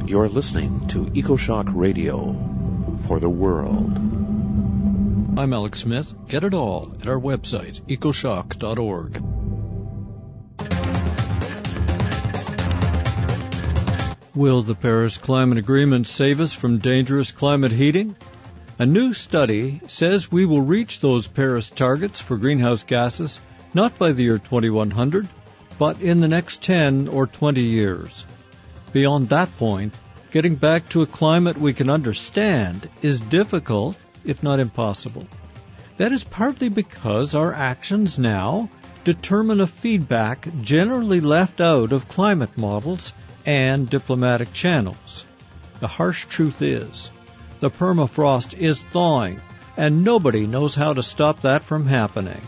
You're listening to EcoShock Radio for the world. I'm Alex Smith. Get it all at our website, ecoshock.org. Will the Paris Climate Agreement save us from dangerous climate heating? A new study says we will reach those Paris targets for greenhouse gases not by the year 2100, but in the next 10 or 20 years. Beyond that point, getting back to a climate we can understand is difficult, if not impossible. That is partly because our actions now determine a feedback generally left out of climate models and diplomatic channels. The harsh truth is, the permafrost is thawing, and nobody knows how to stop that from happening.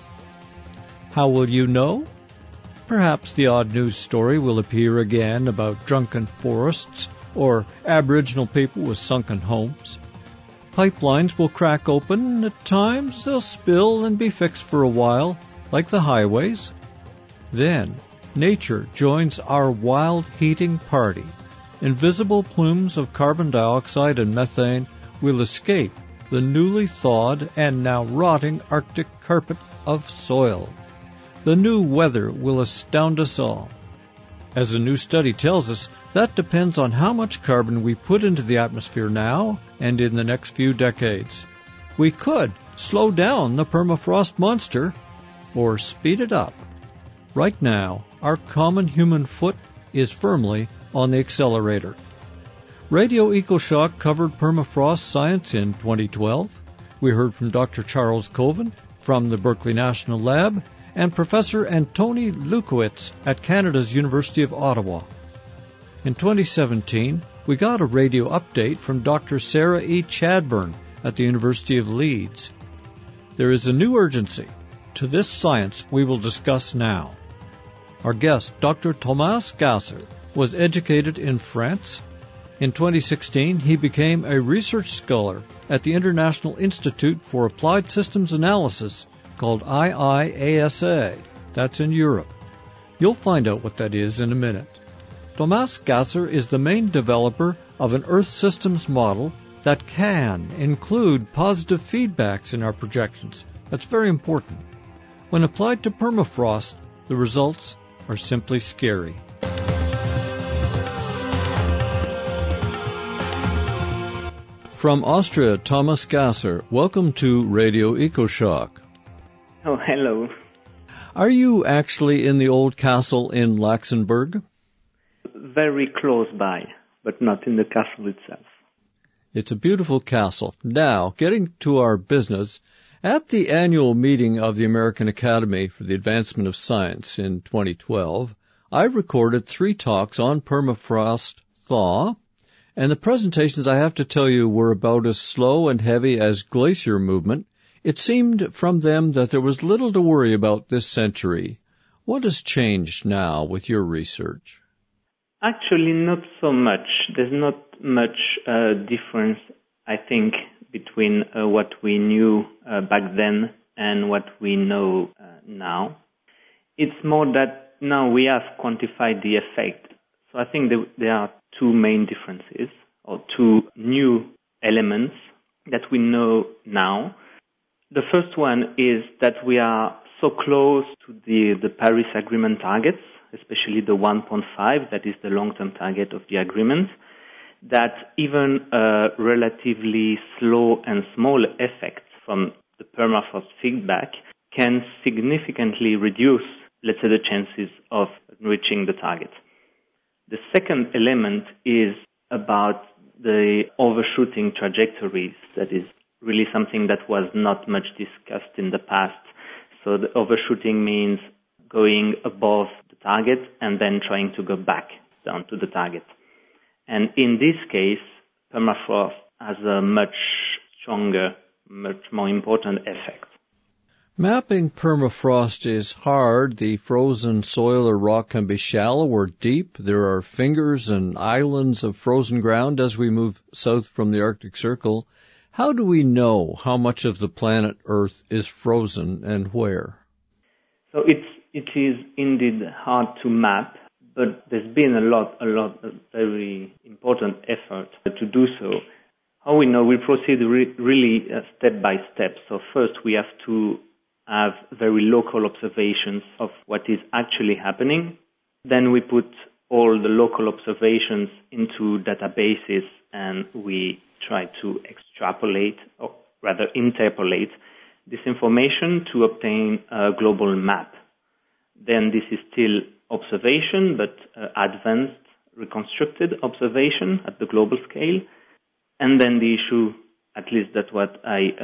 How will you know? Perhaps the odd news story will appear again about drunken forests or Aboriginal people with sunken homes. Pipelines will crack open, and at times they'll spill and be fixed for a while, like the highways. Then, nature joins our wild heating party. Invisible plumes of carbon dioxide and methane will escape the newly thawed and now rotting Arctic carpet of soil. The new weather will astound us all. As a new study tells us, that depends on how much carbon we put into the atmosphere now and in the next few decades. We could slow down the permafrost monster or speed it up. Right now, our common human foot is firmly on the accelerator. Radio EcoShock covered permafrost science in 2012. We heard from Dr. Charles Coven from the Berkeley National Lab and Professor Antoni Lukowicz at Canada's University of Ottawa. In 2017, we got a radio update from Dr. Sarah E. Chadbourne at the University of Leeds. There is a new urgency to this science we will discuss now. Our guest, Dr. Thomas Gasser, was educated in France. In 2016, he became a research scholar at the International Institute for Applied Systems Analysis, called IIASA. That's in Europe. You'll find out what that is in a minute. Thomas Gasser is the main developer of an Earth systems model that can include positive feedbacks in our projections. That's very important. When applied to permafrost, the results are simply scary. From Austria, Thomas Gasser, welcome to Radio EcoShock. Oh, hello. Are you actually in the old castle in Laxenburg? Very close by, but not in the castle itself. It's a beautiful castle. Now, getting to our business, at the annual meeting of the American Academy for the Advancement of Science in 2012, I recorded 3 talks on permafrost thaw, and the presentations, I have to tell you, were about as slow and heavy as glacier movement. It seemed from them that there was little to worry about this century. What has changed now with your research? Actually, not so much. There's not much difference, I think, between what we knew back then and what we know now. It's more that now we have quantified the effect. So I think there are 2 main differences, or 2 new elements that we know now. The first one is that we are so close to the Paris Agreement targets, especially the 1.5, that is the long-term target of the agreement, that even a relatively slow and small effect from the permafrost feedback can significantly reduce, let's say, the chances of reaching the target. The second element is about the overshooting trajectories. That is really something that was not much discussed in the past. So the overshooting means going above the target and then trying to go back down to the target. And in this case, permafrost has a much stronger, much more important effect. Mapping permafrost is hard. The frozen soil or rock can be shallow or deep. There are fingers and islands of frozen ground as we move south from the Arctic Circle. How do we know how much of the planet Earth is frozen and where? So it is indeed hard to map. but there's been a lot of very important effort to do so. How we know? We proceed really step by step. So first we have to have very local observations of what is actually happening. Then we put all the local observations into databases and we try to extrapolate, or rather interpolate, this information to obtain a global map. Then this is still observation, but advanced reconstructed observation at the global scale. And then the issue, at least that's what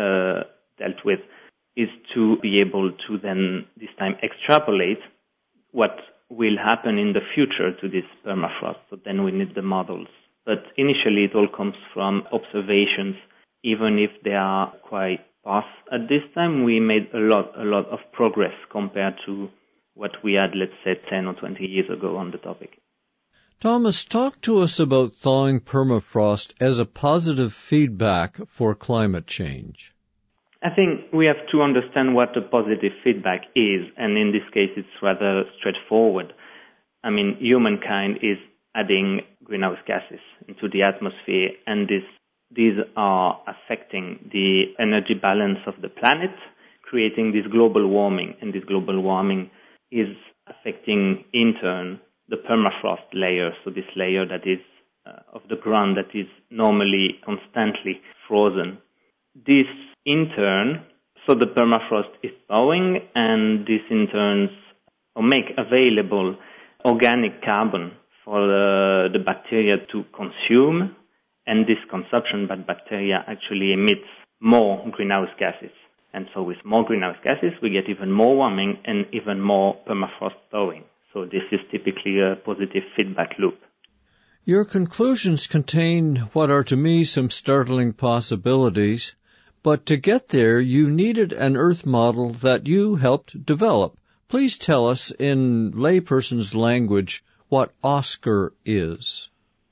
I dealt with, is to be able to then this time extrapolate what will happen in the future to this permafrost. So then we need the models. But initially it all comes from observations. Even if they are quite sparse at this time, we made a lot of progress compared to what we had, let's say, 10 or 20 years ago on the topic. Thomas, talk to us about thawing permafrost as a positive feedback for climate change. I think we have to understand what a positive feedback is, and in this case it's rather straightforward. I mean, humankind is adding greenhouse gases into the atmosphere, and these are affecting the energy balance of the planet, creating this global warming, and this global warming is affecting, in turn, the permafrost layer, so this layer that is of the ground that is normally constantly frozen. This, in turn, so the permafrost is thawing, and this, in turn, make available organic carbon for the bacteria to consume, and this consumption by bacteria actually emits more greenhouse gases. And so with more greenhouse gases, we get even more warming and even more permafrost thawing. So this is typically a positive feedback loop. Your conclusions contain what are to me some startling possibilities, but to get there you needed an Earth model that you helped develop. Please tell us in layperson's language what OSCAR is.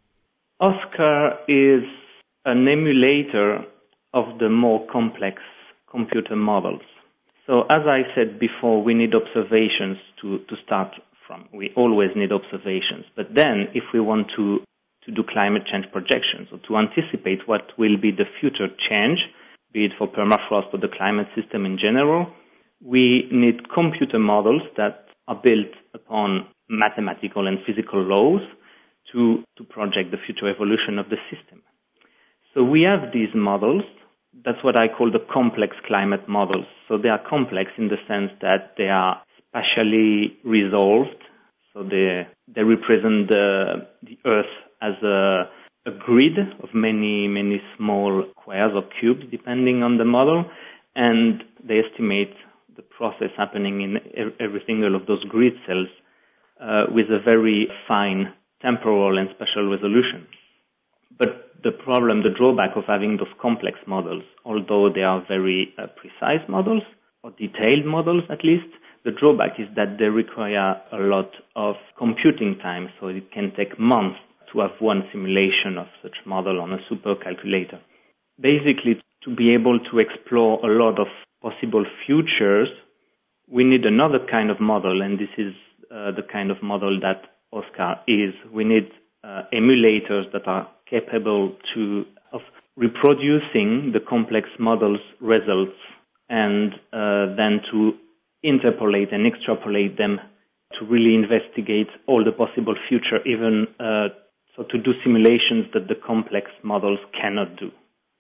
OSCAR is an emulator of the more complex computer models. So as I said before, we need observations to start from. We always need observations. But then if we want to do climate change projections or to anticipate what will be the future change, be it for permafrost or the climate system in general, we need computer models that are built upon mathematical and physical laws to project the future evolution of the system. So we have these models. That's what I call the complex climate models. So they are complex in the sense that they are spatially resolved. So they represent the Earth as a grid of many small squares or cubes, depending on the model, and they estimate the process happening in every single of those grid cells with a very fine temporal and spatial resolution. But the drawback of having those complex models, although they are very precise models, or detailed models at least, the drawback is that they require a lot of computing time, so it can take months to have one simulation of such model on a supercalculator. Basically, to be able to explore a lot of possible futures, we need another kind of model, and this is the kind of model that OSCAR is. We need emulators that are capable of reproducing the complex model's results and then to interpolate and extrapolate them to really investigate all the possible future, even so to do simulations that the complex models cannot do.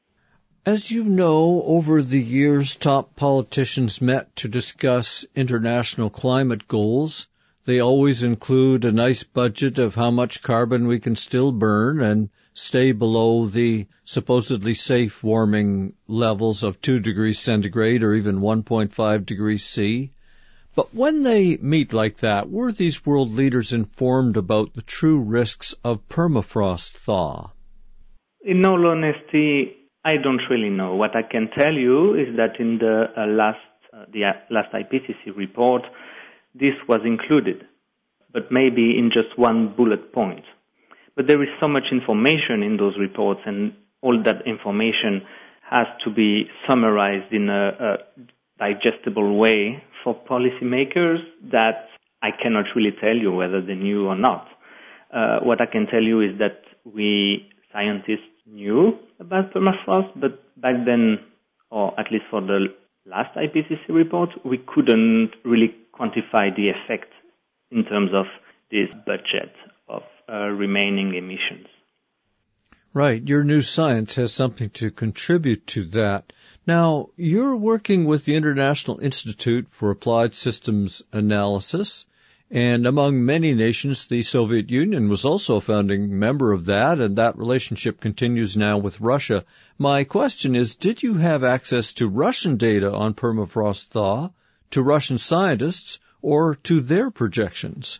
As you know, over the years, top politicians met to discuss international climate goals. They always include a nice budget of how much carbon we can still burn and stay below the supposedly safe warming levels of 2 degrees centigrade or even 1.5 degrees C. But when they meet like that, were these world leaders informed about the true risks of permafrost thaw? In all honesty, I don't really know. What I can tell you is that in the last IPCC report, this was included, but maybe in just one bullet point. But there is so much information in those reports, and all that information has to be summarized in a digestible way for policymakers that I cannot really tell you whether they knew or not. what I can tell you is that we scientists knew about permafrost, but back then, or at least for the last IPCC report, we couldn't really quantify the effect in terms of this budget of remaining emissions. Right. Your new science has something to contribute to that. Now, you're working with the International Institute for Applied Systems Analysis, and among many nations, the Soviet Union was also a founding member of that, and that relationship continues now with Russia. My question is, did you have access to Russian data on permafrost thaw, to Russian scientists, or to their projections?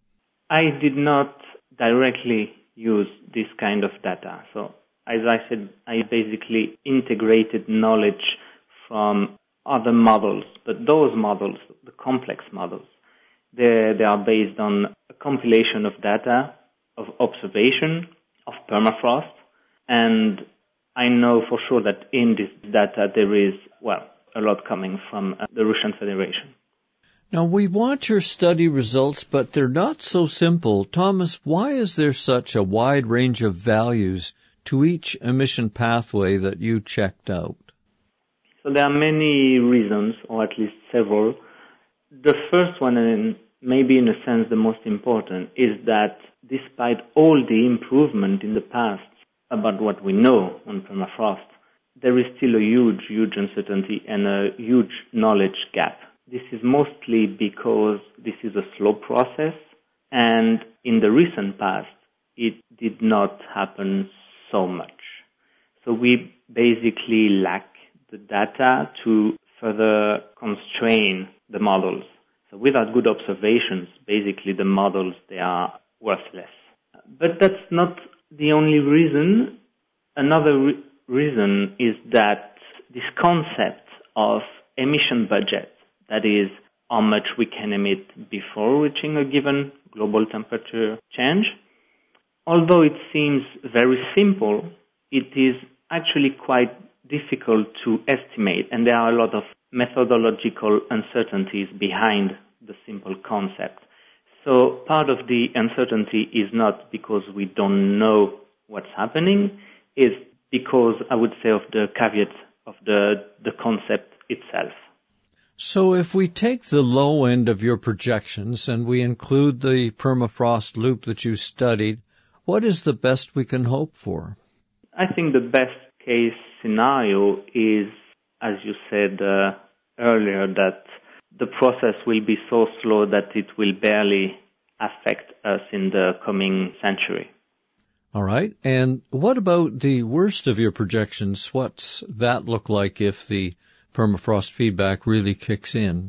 I did not directly use this kind of data. So, as I said, I basically integrated knowledge from other models, but those models, the complex models, they are based on a compilation of data, of observation, of permafrost, and I know for sure that in this data there is, a lot coming from the Russian Federation. Now, we want your study results, but they're not so simple. Thomas, why is there such a wide range of values to each emission pathway that you checked out? So there are many reasons, or at least several. The first one, and maybe in a sense the most important, is that despite all the improvement in the past about what we know on permafrost, there is still a huge uncertainty and a huge knowledge gap. This is mostly because this is a slow process, and in the recent past, it did not happen so much. So we basically lack the data to further constrain the models. So without good observations, basically the models, they are worthless. But that's not the only reason. Another reason is that this concept of emission budget, that is how much we can emit before reaching a given global temperature change, although it seems very simple, it is actually quite difficult to estimate, and there are a lot of methodological uncertainties behind the simple concept. So part of the uncertainty is not because we don't know what's happening, it's because, I would say, of the caveat of the concept itself. So if we take the low end of your projections and we include the permafrost loop that you studied, what is the best we can hope for? I think the best case scenario is, as you said earlier, that the process will be so slow that it will barely affect us in the coming century. All right. And what about the worst of your projections? What's that look like if the permafrost feedback really kicks in?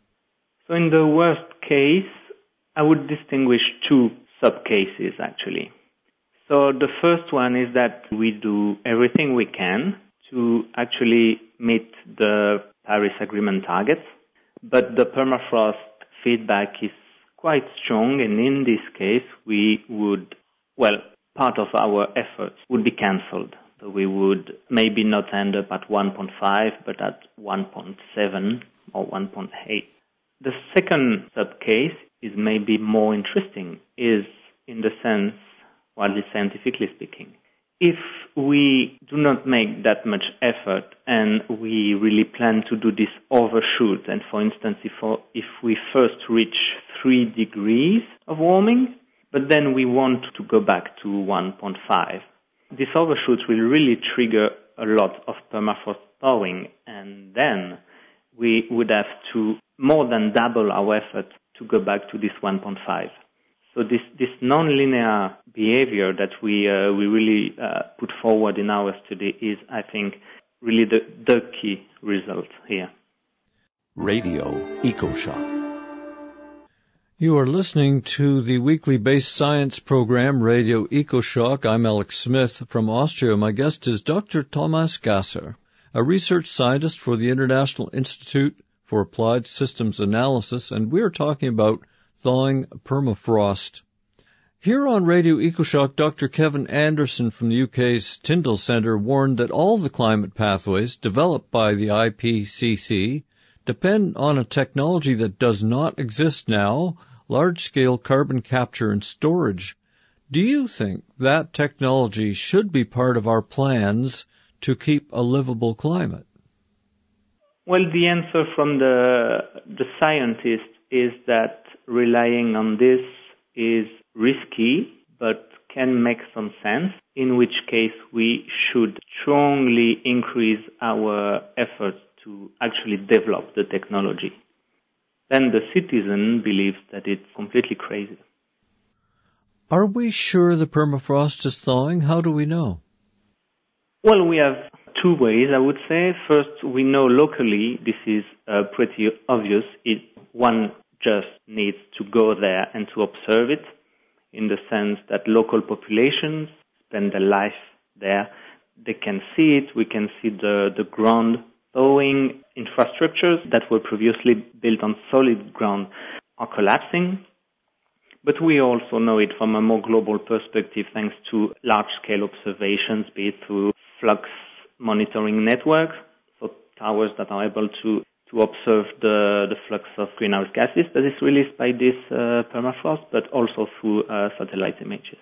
So in the worst case, I would distinguish two sub-cases, actually. So the first one is that we do everything we can to actually meet the Paris Agreement targets, but the permafrost feedback is quite strong, and in this case, we would, part of our efforts would be cancelled. So we would maybe not end up at 1.5, but at 1.7 or 1.8. The second sub-case is maybe more interesting, is in the sense, widely scientifically speaking, if we do not make that much effort and we really plan to do this overshoot, and for instance, if we first reach 3 degrees of warming, but then we want to go back to 1.5, this overshoot will really trigger a lot of permafrost thawing, and then we would have to more than double our effort to go back to this 1.5. So this non-linear behavior that we really put forward in our study is, I think, really the key result here. Radio EcoShock. You are listening to the weekly based science program, Radio EcoShock. I'm Alex Smith from Austria. My guest is Dr. Thomas Gasser, a research scientist for the International Institute for Applied Systems Analysis, and we're talking about thawing permafrost. Here on Radio EcoShock, Dr. Kevin Anderson from the UK's Tyndall Centre warned that all the climate pathways developed by the IPCC depend on a technology that does not exist now, large-scale carbon capture and storage. Do you think that technology should be part of our plans to keep a livable climate? Well, the answer from the scientists is that relying on this is risky, but can make some sense, in which case we should strongly increase our efforts to actually develop the technology. Then the citizen believes that it's completely crazy. Are we sure the permafrost is thawing? How do we know? Well, we have two ways, I would say. First, we know locally this is pretty obvious. One just needs to go there and to observe it, in the sense that local populations spend their life there. They can see it. We can see the ground thawing. Infrastructures that were previously built on solid ground are collapsing. But we also know it from a more global perspective thanks to large-scale observations, be it through flux monitoring networks, so towers that are able to observe the flux of greenhouse gases that is released by this permafrost, but also through satellite images.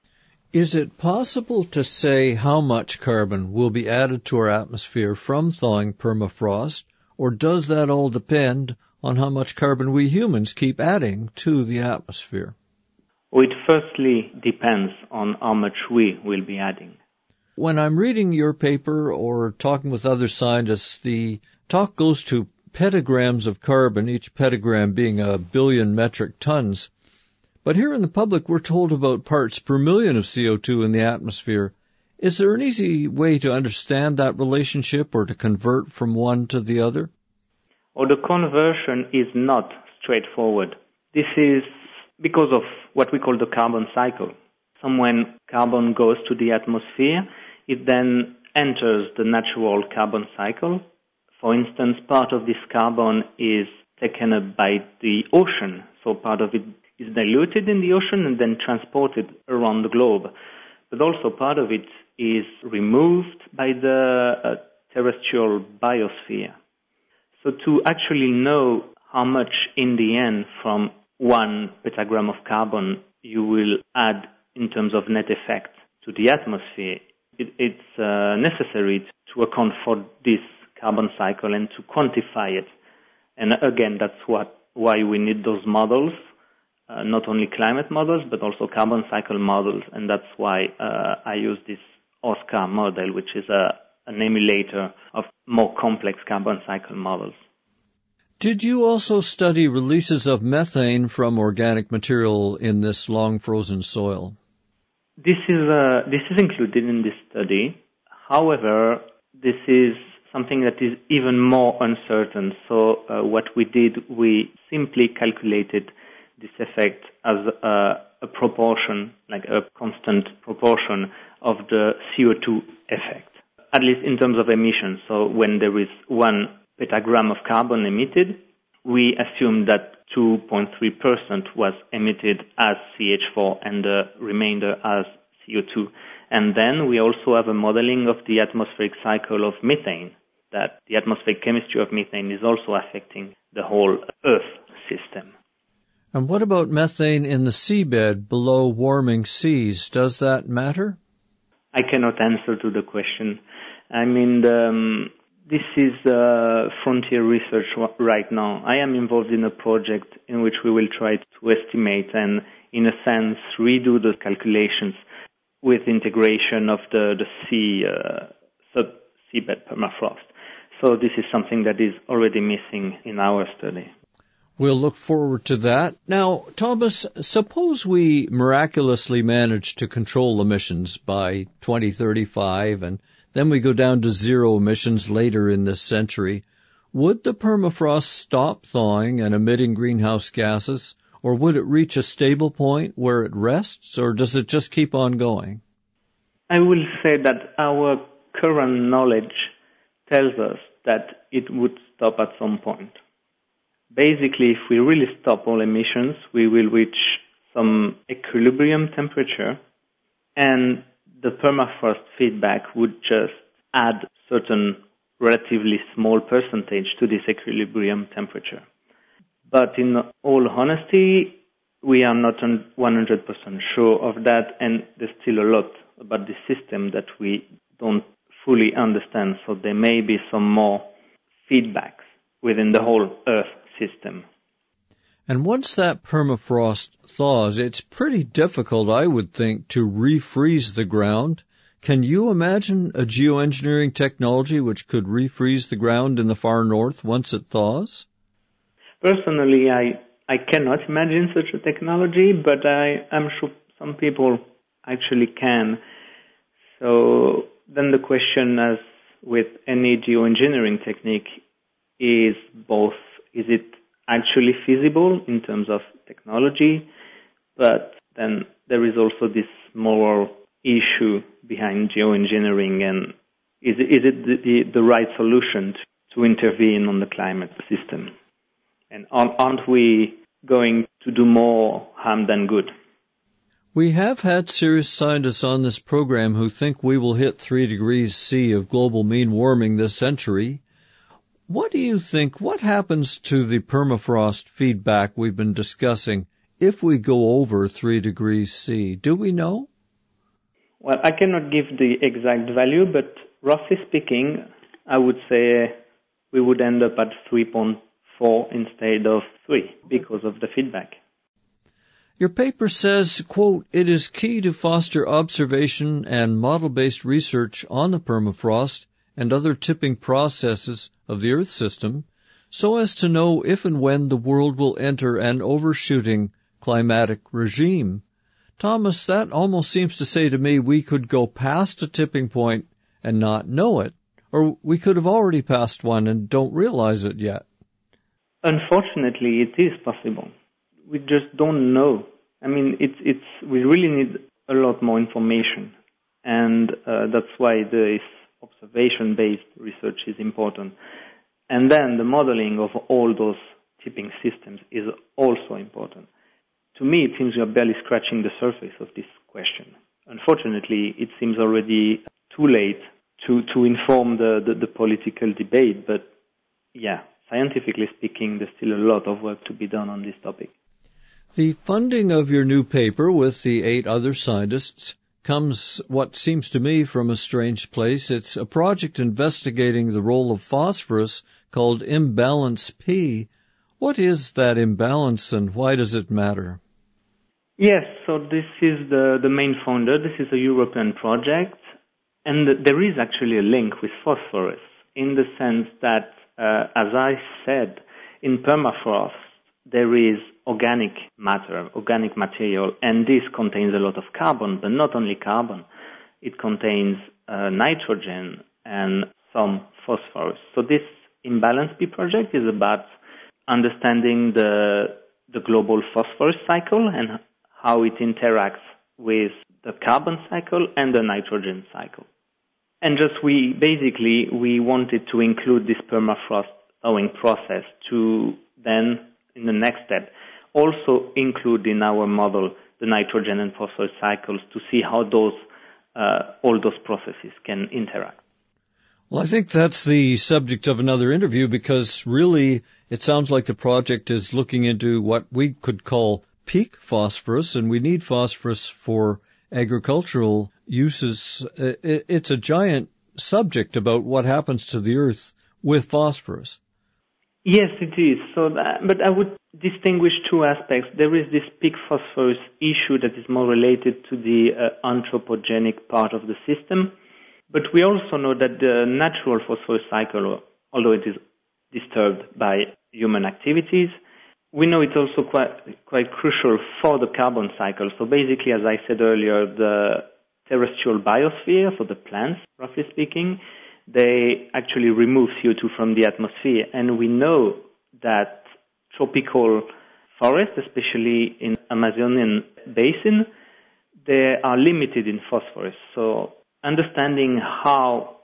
Is it possible to say how much carbon will be added to our atmosphere from thawing permafrost, or does that all depend on how much carbon we humans keep adding to the atmosphere? Well, it firstly depends on how much we will be adding. When I'm reading your paper or talking with other scientists, the talk goes to petagrams of carbon, each petagram being 1 billion metric tons. But here in the public, we're told about parts per million of CO2 in the atmosphere. Is there an easy way to understand that relationship or to convert from one to the other? Or the conversion is not straightforward. This is because of what we call the carbon cycle. So when carbon goes to the atmosphere, it then enters the natural carbon cycle. For instance, part of this carbon is taken up by the ocean. So part of it is diluted in the ocean and then transported around the globe. But also part of it is removed by the terrestrial biosphere. So to actually know how much in the end from 1 petagram of carbon you will add in terms of net effect to the atmosphere, it's necessary to account for this carbon cycle and to quantify it. And again, that's why we need those models, not only climate models, but also carbon cycle models. And that's why I use this OSCAR model, which is an emulator of more complex carbon cycle models. Did you also study releases of methane from organic material in this long-frozen soil? This is included in this study. However, this is something that is even more uncertain. So what we did, we simply calculated this effect as a proportion, like a constant proportion of the CO2 effect, at least in terms of emissions. So when there is 1 petagram of carbon emitted, we assume that 2.3% was emitted as CH4 and the remainder as CO2. And then we also have a modeling of the atmospheric cycle of methane, that the atmospheric chemistry of methane is also affecting the whole Earth system. And what about methane in the seabed below warming seas? Does that matter? I cannot answer to the question. I mean, this is frontier research right now. I am involved in a project in which we will try to estimate and, in a sense, redo the calculations with integration of the seabed permafrost. So this is something that is already missing in our study. We'll look forward to that. Now, Thomas, suppose we miraculously manage to control emissions by 2035 and then we go down to zero emissions later in this century. Would the permafrost stop thawing and emitting greenhouse gases, or would it reach a stable point where it rests, or does it just keep on going? I will say that our current knowledge tells us that it would stop at some point. Basically, if we really stop all emissions, we will reach some equilibrium temperature, and the permafrost feedback would just add certain relatively small percentage to this equilibrium temperature. But in all honesty, we are not 100% sure of that, and there's still a lot about the system that we don't fully understand, so there may be some more feedbacks within the whole Earth system. And once that permafrost thaws, it's pretty difficult, I would think, to refreeze the ground. Can you imagine a geoengineering technology which could refreeze the ground in the far north once it thaws? Personally, I cannot imagine such a technology, but I'm sure some people actually can. So then the question, as with any geoengineering technique, is both, is it actually feasible in terms of technology, but then there is also this moral issue behind geoengineering, and is it the right solution to intervene on the climate system? And aren't we going to do more harm than good? We have had serious scientists on this program who think we will hit 3 degrees C of global mean warming this century. What do you think, what happens to the permafrost feedback we've been discussing if we go over 3 degrees C? Do we know? Well, I cannot give the exact value, but roughly speaking, I would say we would end up at 3.4 instead of 3 because of the feedback. Your paper says, quote, "It is key to foster observation and model-based research on the permafrost and other tipping processes of the Earth system so as to know if and when the world will enter an overshooting climatic regime." Thomas, that almost seems to say to me we could go past a tipping point and not know it, or we could have already passed one and don't realize it yet. Unfortunately, it is possible. We just don't know. I mean, we really need a lot more information, and that's why this observation-based research is important. And then the modeling of all those tipping systems is also important. To me, it seems we are barely scratching the surface of this question. Unfortunately, it seems already too late to inform the political debate, but yeah, scientifically speaking, there's still a lot of work to be done on this topic. The funding of your new paper with the 8 other scientists comes, what seems to me, from a strange place. It's a project investigating the role of phosphorus called Imbalance P. What is that imbalance and why does it matter? Yes, so this is the main founder. This is a European project, and there is actually a link with phosphorus in the sense that, as I said, in permafrost, there is organic matter, organic material, and this contains a lot of carbon, but not only carbon. It contains nitrogen and some phosphorus. So this Imbalance P project is about understanding the global phosphorus cycle and how it interacts with the carbon cycle and the nitrogen cycle. And we wanted to include this permafrost thawing process to then, in the next step, also include in our model the nitrogen and phosphorus cycles to see how all those processes can interact. Well, I think that's the subject of another interview because really it sounds like the project is looking into what we could call peak phosphorus, and we need phosphorus for agricultural uses. It's a giant subject about what happens to the earth with phosphorus. Yes, it is. But I would distinguish 2 aspects. There is this peak phosphorus issue that is more related to the anthropogenic part of the system. But we also know that the natural phosphorus cycle, although it is disturbed by human activities, we know it's also quite crucial for the carbon cycle. So basically, as I said earlier, the terrestrial biosphere, so the plants, roughly speaking, they actually remove CO2 from the atmosphere. And we know that tropical forests, especially in Amazonian basin, they are limited in phosphorus. So understanding how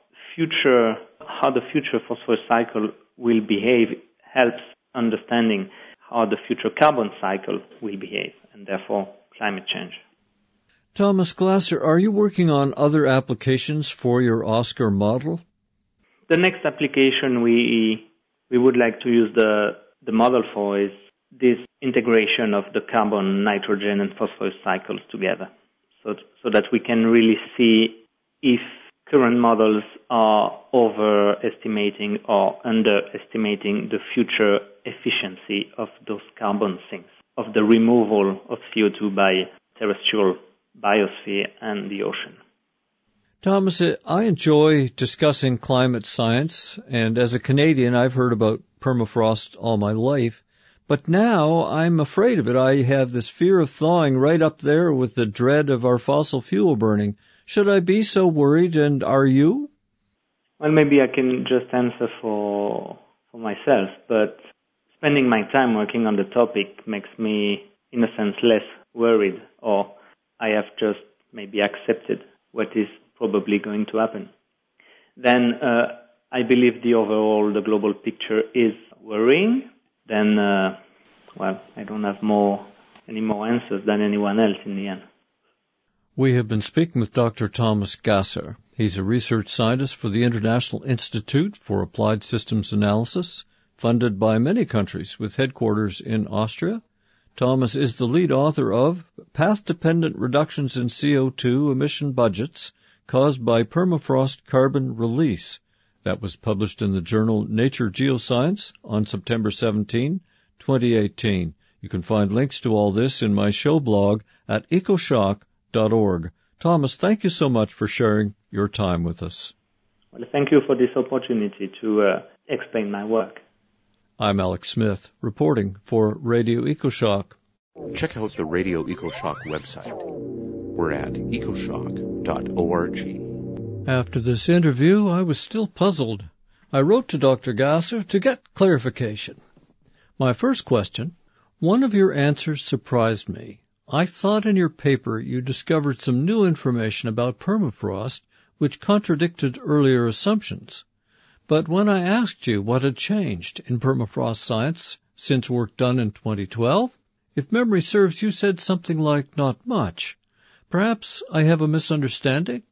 the future phosphorus cycle will behave helps understanding how the future carbon cycle will behave, and therefore climate change. Thomas Glasser, are you working on other applications for your Oscar model? The next application we would like to use the model for is this integration of the carbon, nitrogen, and phosphorus cycles together, so that we can really see if current models are overestimating or underestimating the future efficiency of those carbon sinks, of the removal of CO2 by terrestrial biosphere and the ocean. Thomas, I enjoy discussing climate science, and as a Canadian, I've heard about permafrost all my life, but now I'm afraid of it. I have this fear of thawing right up there with the dread of our fossil fuel burning. Should I be so worried, and are you? Well, maybe I can just answer for myself, but spending my time working on the topic makes me, in a sense, less worried, or I have just maybe accepted what is probably going to happen. Then I believe the global picture is worrying. Then, I don't have any more answers than anyone else in the end. We have been speaking with Dr. Thomas Gasser. He's a research scientist for the International Institute for Applied Systems Analysis, funded by many countries with headquarters in Austria. Thomas is the lead author of Path-Dependent Reductions in CO2 Emission Budgets Caused by Permafrost Carbon Release. That was published in the journal Nature Geoscience on September 17, 2018. You can find links to all this in my show blog at ecoshock.org. Thomas, thank you so much for sharing your time with us. Well, thank you for this opportunity to explain my work. I'm Alex Smith, reporting for Radio EcoShock. Check out the Radio EcoShock website. We're at ecoshock.org. After this interview, I was still puzzled. I wrote to Dr. Gasser to get clarification. My first question, one of your answers surprised me. I thought in your paper you discovered some new information about permafrost which contradicted earlier assumptions. But when I asked you what had changed in permafrost science since work done in 2012, if memory serves, you said something like not much. Perhaps I have a misunderstanding?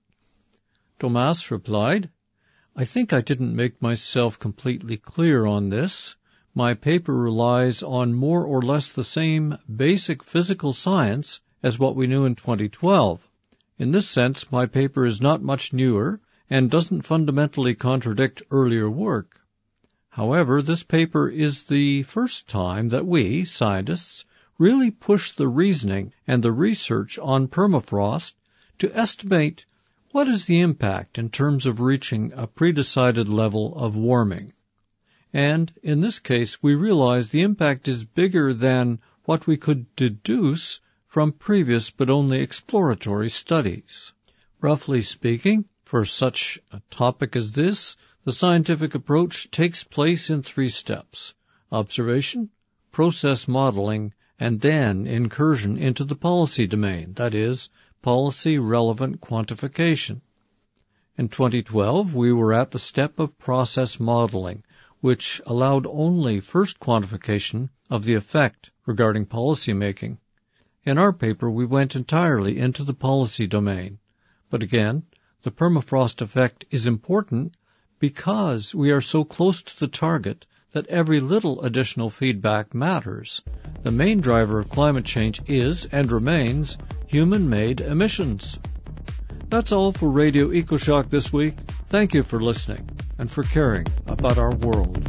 Thomas replied, I think I didn't make myself completely clear on this. My paper relies on more or less the same basic physical science as what we knew in 2012. In this sense, my paper is not much newer and doesn't fundamentally contradict earlier work. However, this paper is the first time that we, scientists, really push the reasoning and the research on permafrost to estimate what is the impact in terms of reaching a pre-decided level of warming. And in this case, we realize the impact is bigger than what we could deduce from previous but only exploratory studies. Roughly speaking, for such a topic as this, the scientific approach takes place in 3 steps: observation, process modeling, and then incursion into the policy domain, that is, policy-relevant quantification. In 2012, we were at the step of process modeling, which allowed only first quantification of the effect regarding policymaking. In our paper, we went entirely into the policy domain. But again, the permafrost effect is important because we are so close to the target that every little additional feedback matters. The main driver of climate change is, and remains, human-made emissions. That's all for Radio EcoShock this week. Thank you for listening and for caring about our world.